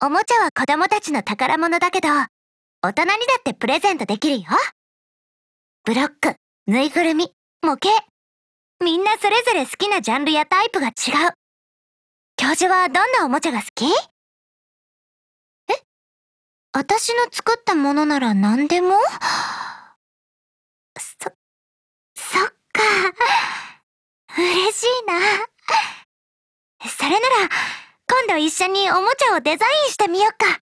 おもちゃは子供たちの宝物だけど、大人にだってプレゼントできるよ。ブロック、ぬいぐるみ、模型。みんなそれぞれ好きなジャンルやタイプが違う。教授はどんなおもちゃが好き？私の作ったものなら何でも？そっか。嬉しいな。それなら、今度一緒におもちゃをデザインしてみよっか。